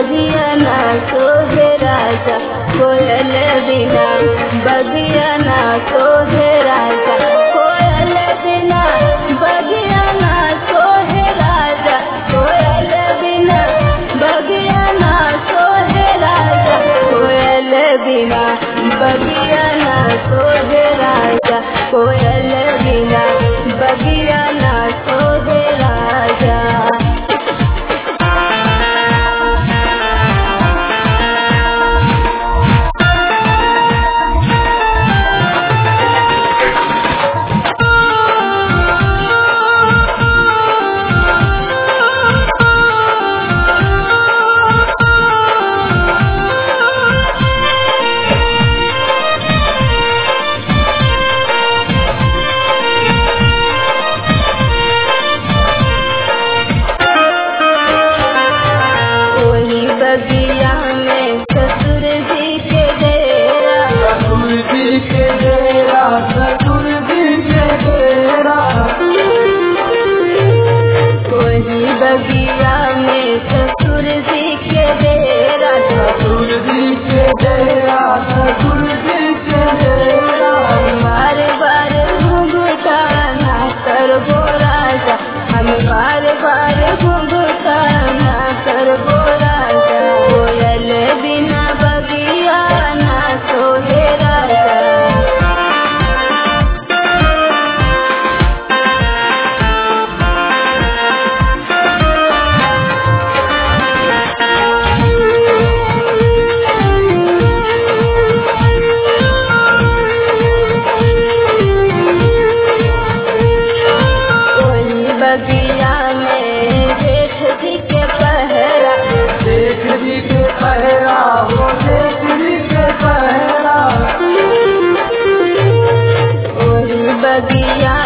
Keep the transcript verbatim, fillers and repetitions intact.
बगिया ना सोहे राजा कोयल बिना बगिया ना सोहे राजा कोयल बिना बगिया ना सोहे राजा कोयल बिना बगिया ना सोहे राजा कोयल बिना बगिया ना सोहे राजा कोयल बिना बगिया ना सोहे राजा। बगिया में ससुर जी के डेरा ससुर जी के डेरा ससुर जी के डेरा वही बगिया में ससुर जी के डेरा ससुर जी के डेरा ससुर जी के डेरा बार बार घूंघटा ना कर गो राजा हम बार बार घूंघटा ना कर गो राजा कोयल बिना बगिया ना सोहे राजा। बगिया में जेठ जी के पहरा जेठ जी के पहरा हो जेठ जी के पहरा वही बगिया